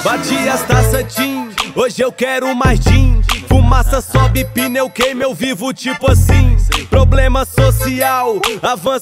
Bati as taças Tim, hoje eu quero mais gin. Fumaça sobe, pneu queima, eu vivo tipo assim. Problema social, avança.